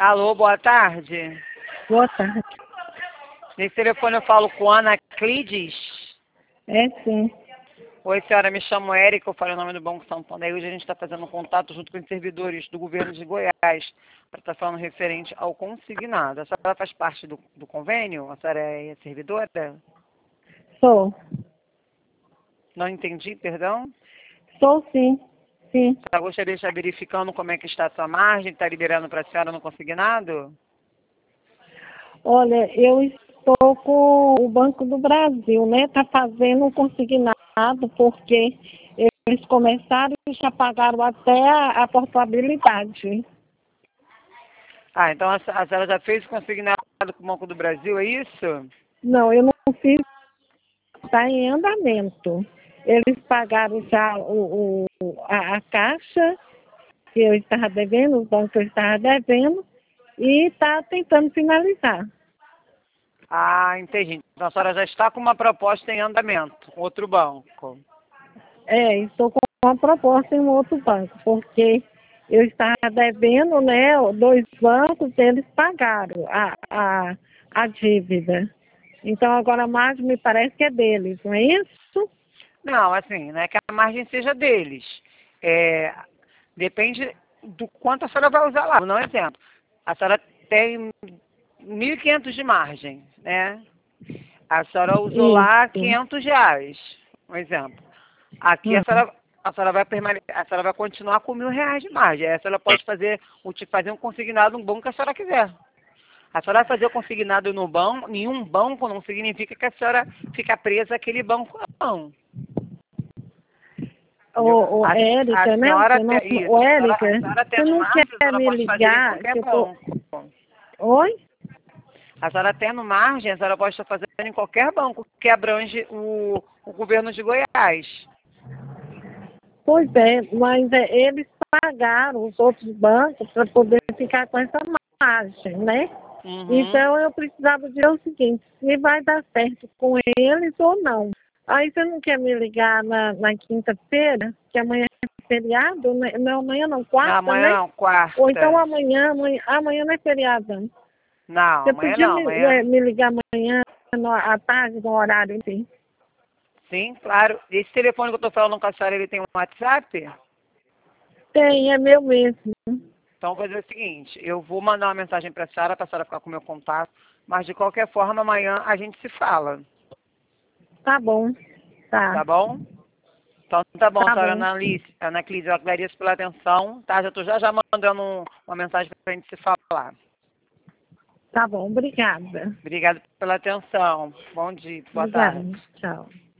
Alô, boa tarde. Boa tarde. Nesse telefone eu falo com Ana Clides. É sim. Oi, senhora, me chamo Érica, eu falo o nome do Banco Santander. Hoje a gente está fazendo um contato junto com os servidores do governo de Goiás para estar falando referente ao consignado. A senhora faz parte do convênio? A senhora é servidora? Sou. Não entendi, perdão. Sou sim. Sim. A senhora gostaria de estar verificando como é que está a sua margem, está liberando para a senhora no consignado? Olha, eu estou com o Banco do Brasil, né? Está fazendo um consignado porque eles começaram e já pagaram até a portabilidade. Ah, então a senhora já fez o consignado com o Banco do Brasil, é isso? Não, eu não fiz, está em andamento. Eles pagaram já a caixa que eu estava devendo, o banco que eu estava devendo, e está tentando finalizar. Ah, entendi. Então a senhora já está com uma proposta em andamento, com outro banco. Estou com uma proposta em um outro banco, porque eu estava devendo, né, 2 bancos, eles pagaram a dívida. Então agora a margem me parece que é deles, não é isso? Não, assim, não é que a margem seja deles. É, depende do quanto a senhora vai usar lá. Vou dar um exemplo. A senhora tem 1.500 de margem, né? A senhora usou lá Isso. R$ 500, um exemplo. Aqui Hum. a senhora vai permanecer, a senhora vai continuar com R$ 1.000 de margem. Aí a senhora pode fazer um consignado no banco que a senhora quiser. A senhora vai fazer o consignado no banco, em um banco não significa que a senhora fica presa àquele banco, não. Entendeu? A Érica, né? senhora, Ô, a Érica, senhora você tendo não quer margem, a senhora me pode fazer em ligar? qualquer Tipo, banco. oi? A senhora tendo margem, a senhora pode estar fazendo em qualquer banco que abrange o governo de Goiás. Pois é, mas eles pagaram os outros bancos para poder ficar com essa margem, né? Uhum. Então eu precisava dizer o seguinte, se vai dar certo com eles ou não. Aí você não quer me ligar na quinta-feira, que amanhã é feriado, né? Não, amanhã não, Não, quarta, amanhã né? não, Ou então quarta. amanhã não é feriado. Não. Não, Você amanhã podia não, amanhã. me ligar amanhã à tarde, no horário, assim. Sim, claro. Esse telefone que eu estou falando com a senhora, ele tem um WhatsApp? Tem, é meu mesmo. Então, vou fazer o seguinte, eu vou mandar uma mensagem para a senhora ficar com o meu contato, mas de qualquer forma, amanhã a gente se fala, Tá bom, tá tá, bom? Então, tá bom, tá senhora bom. Ana Clídia, eu agradeço pela atenção, tá? Já estou já mandando uma mensagem para a gente se falar. Tá bom, obrigada. Obrigado pela atenção. Bom dia, boa Obrigada. tarde. Tchau.